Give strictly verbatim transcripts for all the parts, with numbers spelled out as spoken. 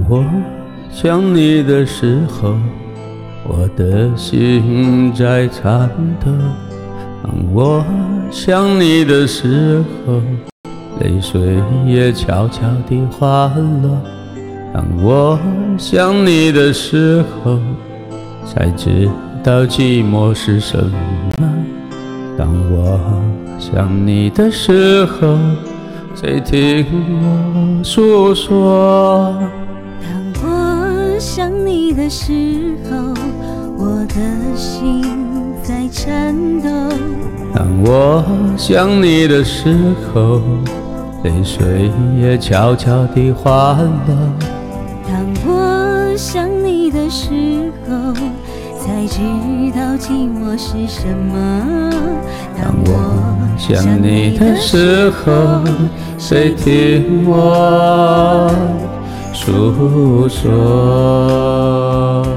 我想你的时候，我的心在颤抖。当我想你的时候，泪水也悄悄地滑落。当我想你的时候，才知道寂寞是什么。当我想你的时候，谁听我诉说？ 当我想你的时候，我的心在颤抖。 当我想你的时候，泪水也悄悄地滑落。 当我想你的时候，才知道寂寞是什么。 当我想你的时候，谁听我诉说？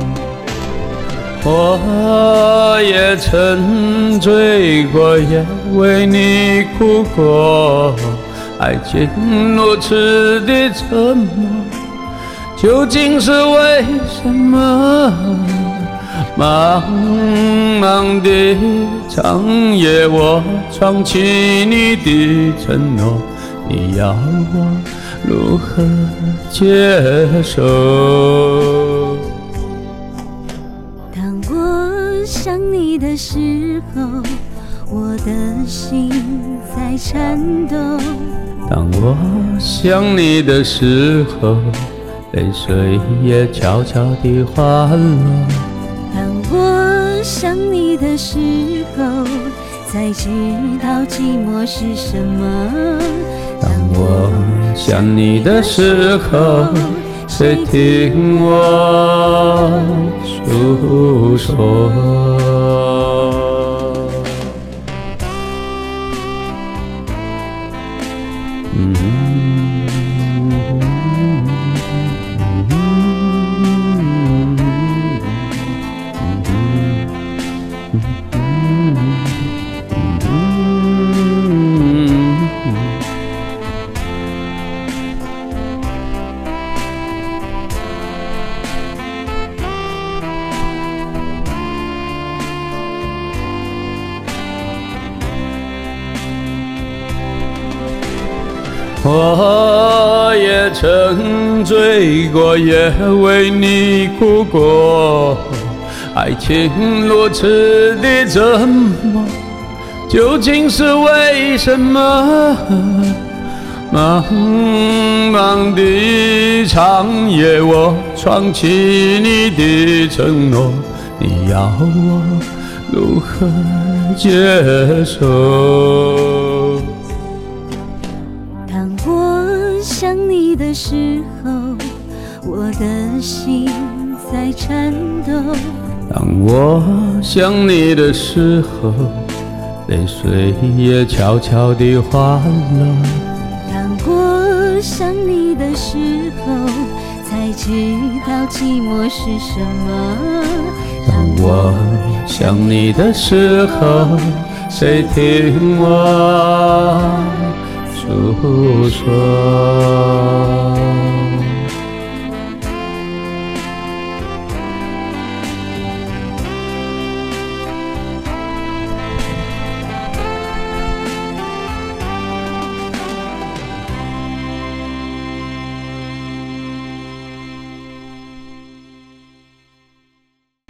我也曾醉过，也为你哭过，爱情如此的沉默，究竟是为什么？茫茫的长夜，我闯起你的承诺，你要我如何接受？ 当我想你的时候，我的心在颤抖。 当我想你的时候，泪水也悄悄地滑落。 当我想你的时候，才知道寂寞是什么。 当我想你的时候，谁听我诉说？嗯我也曾醉过，也为你哭过，爱情如此的折磨，究竟是为什么？茫茫的长夜，我闯起你的承诺，你要我如何接受？ 当我想你的时候，我的心在颤抖。 当我想你的时候，泪水也悄悄地滑落。 当我想你的时候，才知道寂寞是什么。 当我想你的时候，谁听我诉说？